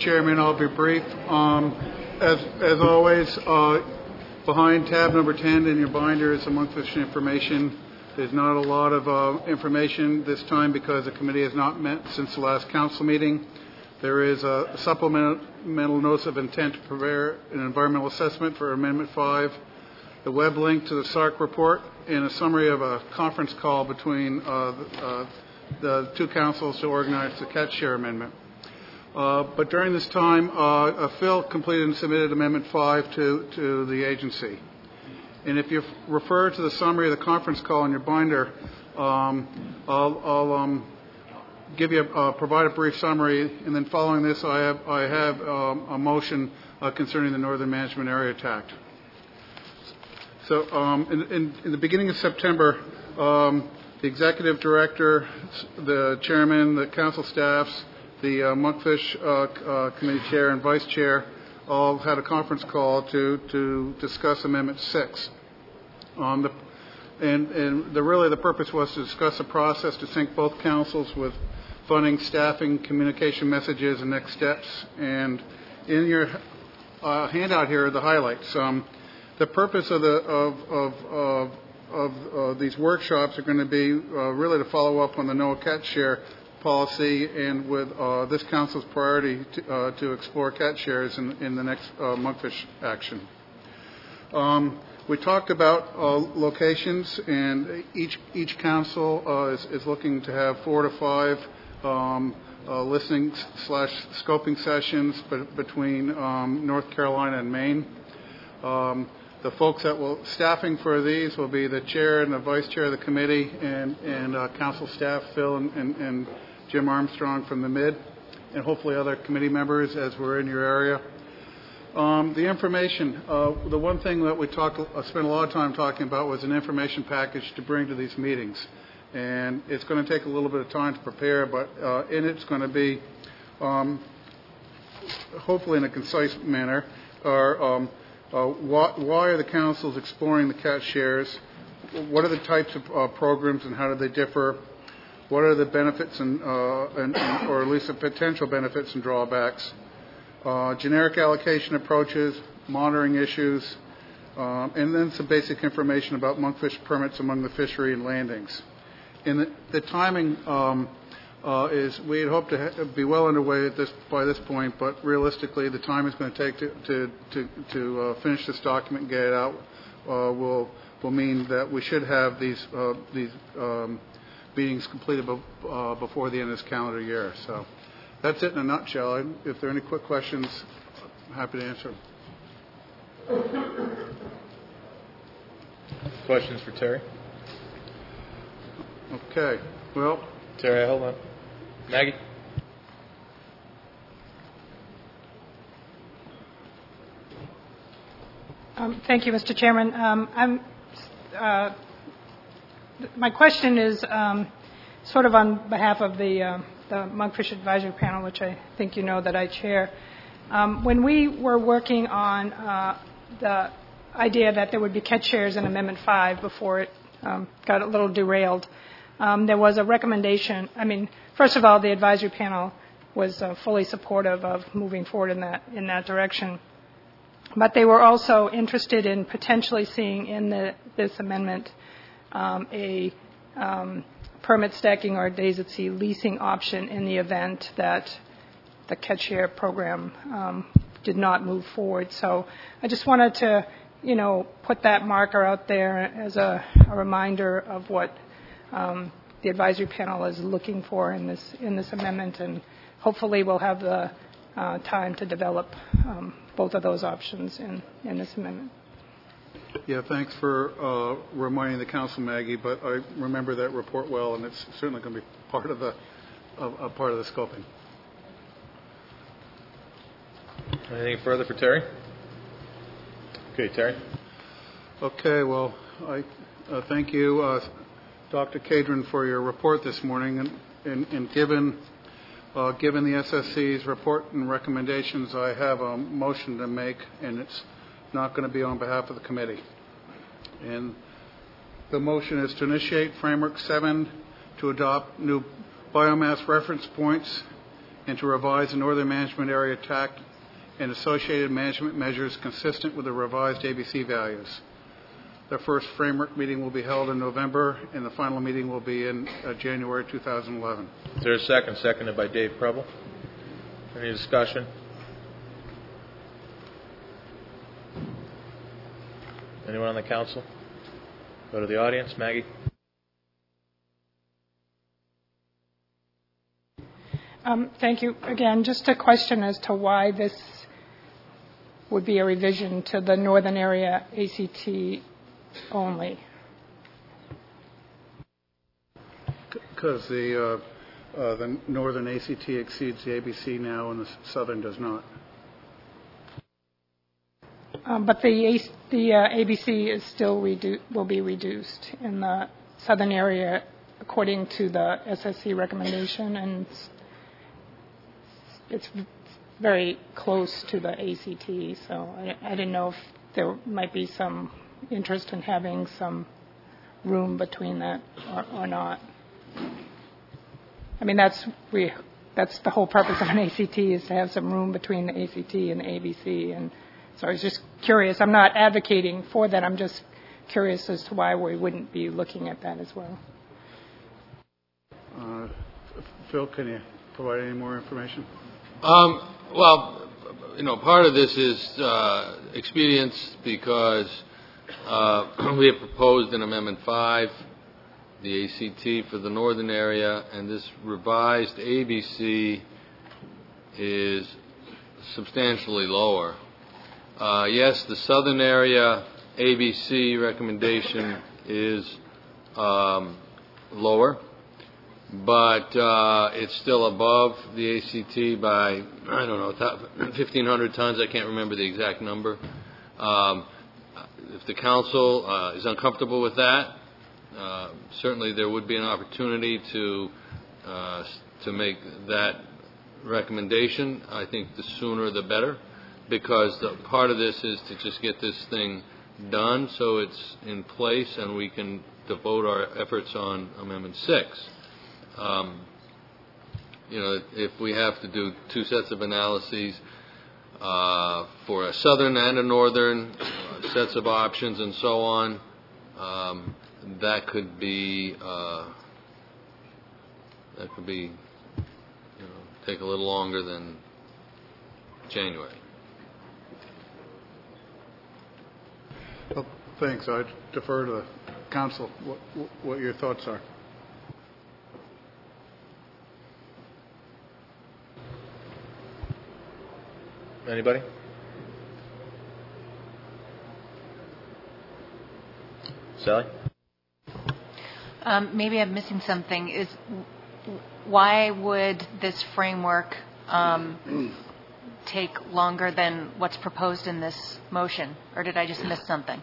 Chairman, I'll be brief. As always, behind tab number 10 in your binder is some Monkfish information. There's not a lot of information this time because the committee has not met since the last council meeting. There is a supplemental notice of intent to prepare an environmental assessment for Amendment 5, the web link to the SARC report, and a summary of a conference call between the two councils to organize the catch share amendment. But during this time, Phil completed and submitted Amendment 5 to the agency. And if you refer to the summary of the conference call in your binder, I'll give you provide a brief summary, and then following this, I have a motion concerning the Northern Management Area Act. So in the beginning of September, the executive director, the chairman, the council staffs, the Monkfish committee chair and vice chair all had a conference call to discuss Amendment 6. The purpose was to discuss a process to sync both councils with funding, staffing, communication messages, and next steps. And in your handout here are the highlights. The purpose of these workshops are going to be really to follow up on the NOAA catch share policy and with this council's priority to explore catch shares in the next Monkfish action. We talked about locations, and each council is looking to have 4 to 5 listening / scoping sessions between North Carolina and Maine. The folks that will staffing for these will be the chair and the vice chair of the committee and council staff, Phil and Jim Armstrong from the Mid, and hopefully other committee members as we're in your area. The information, the one thing that we spent a lot of time talking about was an information package to bring to these meetings. And it's going to take a little bit of time to prepare, but in it's going to be, hopefully in a concise manner, why are the councils exploring the catch shares? What are the types of programs and how do they differ? What are the benefits or at least the potential benefits and drawbacks? Generic allocation approaches, monitoring issues, and then some basic information about monkfish permits among the fishery and landings. And the timing is we had hoped to be well underway by this point, but realistically, the time it's going to take to finish this document and get it out will mean that we should have these meetings completed before the end of this calendar year. So that's it in a nutshell. If there are any quick questions, I'm happy to answer them. Questions for Terry? Okay. Well, Terry, hold on. Maggie? Thank you, Mr. Chairman. My question is sort of on behalf of the Monkfish Advisory Panel, which I think you know that I chair. When we were working on the idea that there would be catch shares in Amendment 5 before it got a little derailed, there was a recommendation. I mean, first of all, the advisory panel was fully supportive of moving forward in that direction. But they were also interested in potentially seeing in this amendment a permit stacking or days at sea leasing option in the event that the catch share program did not move forward. So I just wanted to, put that marker out there as a reminder of what the advisory panel is looking for in this amendment, and hopefully we'll have the time to develop both of those options in this amendment. Yeah, thanks for reminding the council, Maggie. But I remember that report well, and it's certainly going to be part of the scoping. Anything further for Terry? Okay, Terry. Okay. Well, I thank you, Dr. Cadron, for your report this morning, and given the SSC's report and recommendations, I have a motion to make, and it's not going to be on behalf of the committee. And the motion is to initiate Framework 7 to adopt new biomass reference points and to revise the Northern Management Area TAC and associated management measures consistent with the revised ABC values. The first framework meeting will be held in November, and the final meeting will be in January 2011. Is there a second? Seconded by Dave Preble. Any discussion? Anyone on the council? Go to the audience. Maggie? Thank you. Again, just a question as to why this would be a revision to the Northern Area ACT only. Because the Northern ACT exceeds the ABC now, and the Southern does not. But the ABC is still will be reduced in the Southern Area according to the SSC recommendation, and it's very close to the ACT, so I didn't know if there might be some interest in having some room between that or not. I mean, that's the whole purpose of an ACT, is to have some room between the ACT and the ABC, and so I was just curious. I'm not advocating for that. I'm just curious as to why we wouldn't be looking at that as well. Phil, can you provide any more information? Well, part of this is expedience, because we have proposed in Amendment 5 the ACT for the Northern Area, and this revised ABC is substantially lower. Yes, the Southern Area ABC recommendation is lower, but it's still above the ACT by, 1,500 tons. I can't remember the exact number. If the council is uncomfortable with that, certainly there would be an opportunity to make that recommendation. I think the sooner the better, because part of this is to just get this thing done so it's in place and we can devote our efforts on Amendment 6. If we have to do two sets of analyses for a Southern and a Northern, sets of options and so on, that could be take a little longer than January. Well, thanks. I defer to the council what your thoughts are. Anybody? Sally? Maybe I'm missing something. Why would this framework take longer than what's proposed in this motion, or did I just miss something?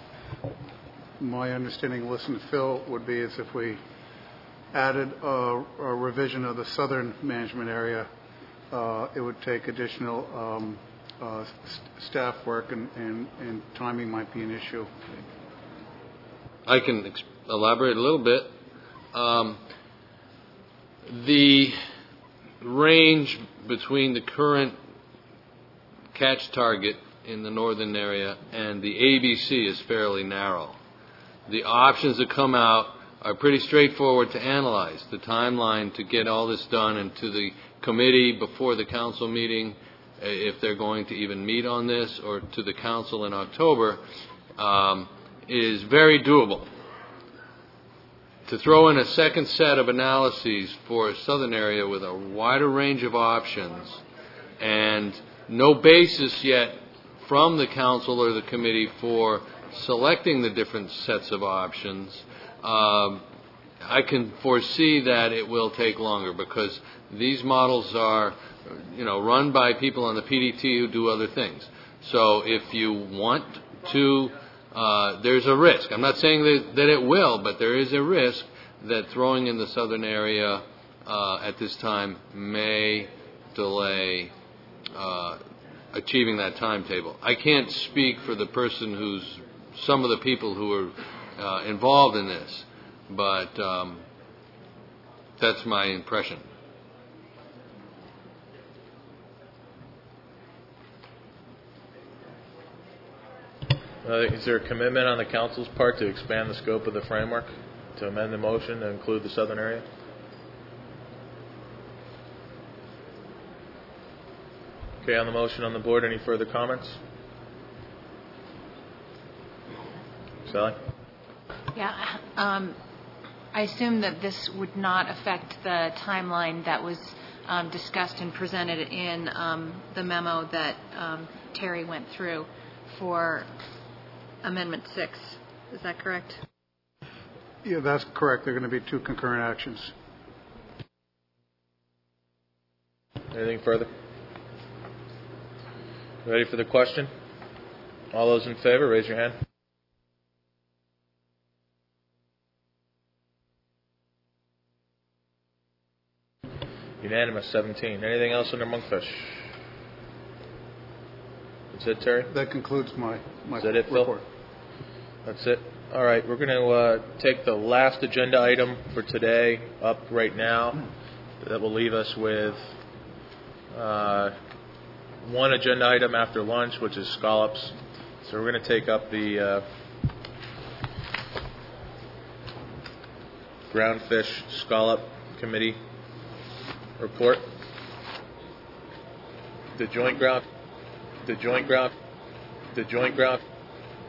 My understanding, listen to Phil, would be as if we added a revision of the Southern Management Area, it would take additional staff work, and timing might be an issue. I can elaborate a little bit. The range between the current catch target in the Northern Area and the ABC is fairly narrow. The options that come out are pretty straightforward to analyze. The timeline to get all this done and to the committee before the council meeting, if they're going to even meet on this, or to the council in October, is very doable. To throw in a second set of analyses for a Southern Area with a wider range of options and no basis yet from the council or the committee for selecting the different sets of options, I can foresee that it will take longer, because these models are, run by people on the PDT who do other things. So if you want to, there's a risk. I'm not saying that it will, but there is a risk that throwing in the Southern Area at this time may delay achieving that timetable. I can't speak for some of the people who are involved in this, but that's my impression. Is there a commitment on the council's part to expand the scope of the framework, to amend the motion to include the southern area? Okay, on the motion on the board, any further comments? Sally? Yeah, I assume that this would not affect the timeline that was discussed and presented in the memo that Terry went through for Amendment 6. Is that correct? Yeah, that's correct. They're going to be two concurrent actions. Anything further? Ready for the question? All those in favor, raise your hand. Unanimous, 17. Anything else under Monkfish? That's it, Terry? That concludes my Is that it, Phil? report. That's it. All right, we're going to take the last agenda item for today up right now. That will leave us with one agenda item after lunch, which is scallops. So we're going to take up the groundfish scallop committee report. The joint ground